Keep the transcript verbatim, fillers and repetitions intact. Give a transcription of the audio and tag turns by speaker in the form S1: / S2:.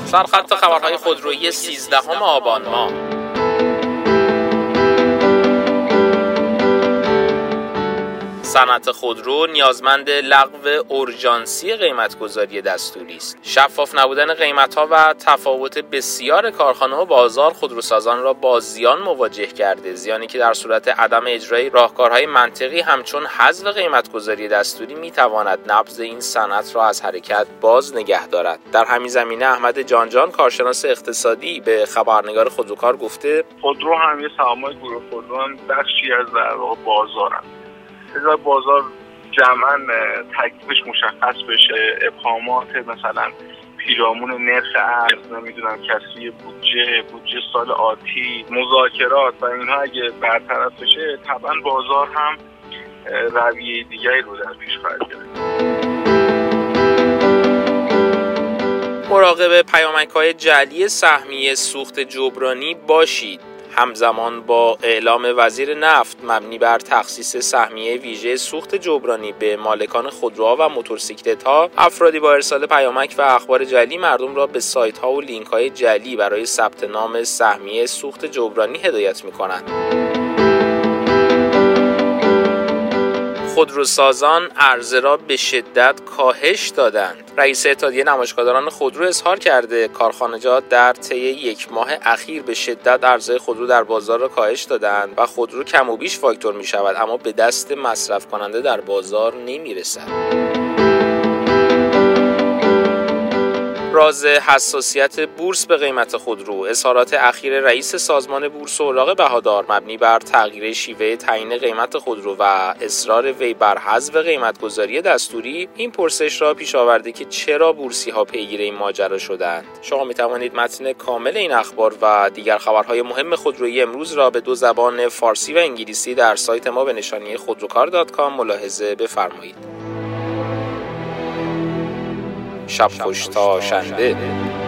S1: سرخط خبرهای خودرویی سیزدهم آبان ماه. صنعت خودرو نیازمند لغو اورژانسی قیمت‌گذاری دستوری است. شفاف نبودن قیمت‌ها و تفاوت بسیار کارخانه و بازار خودروسازان را با زیان مواجه کرده، زیانی که در صورت عدم اجرای راهکارهای منطقی همچون حذف قیمت‌گذاری دستوری می‌تواند نبض این صنعت را از حرکت باز نگه دارد. در همین زمینه احمد جانجان کارشناس اقتصادی به خبرنگار خودروکار گفته
S2: خودرو هم یه سهام‌های گروه خودرو هم بخشی از در واقع بازارن. اذا بازار جمعاً تکلیفش مشخص بشه، ابهامات مثلا پیرامون نرخ ارز، نمیدونم کسری بودجه بودجه سال آتی، مذاکرات و اینها اگه برطرف بشه، طبعا بازار هم رویه دیگری رو در پیش خواهد گرفت.
S1: مراقب پیامک‌های جعلی سهمیه سوخت جبرانی باشید. همزمان با اعلام وزیر نفت مبنی بر تخصیص سهمیه ویژه سوخت جبرانی به مالکان خودروها و موتورسیکلت‌ها، افرادی با ارسال پیامک و اخبار جعلی مردم را به سایت‌ها و لینک‌های جعلی برای ثبت نام سهمیه سوخت جبرانی هدایت می‌کنند. خودروسازان عرضه را به شدت کاهش دادند. رئیس اتحادیه نمایشگاهداران خودرو اظهار کرده کارخانجات در طی یک ماه اخیر به شدت عرضه خودرو در بازار را کاهش دادند و خودرو کم و بیش فاکتور می شود، اما به دست مصرف کننده در بازار نمی رسد. راز حساسیت بورس به قیمت خودرو. اظهارات اخیر رئیس سازمان بورس اوراق بهادار مبنی بر تغییر شیوه تعیین قیمت خودرو و اصرار وی بر حذف قیمت‌گذاری دستوری این پرسش را پیش آورده که چرا بورسی‌ها پیگیر این ماجرا شدند. شما می توانید متن کامل این اخبار و دیگر خبرهای مهم خودرویی امروز را به دو زبان فارسی و انگلیسی در سایت ما به نشانی خودروکار دات کام ملاحظه بفرمایید. شب خوش تا شنبه.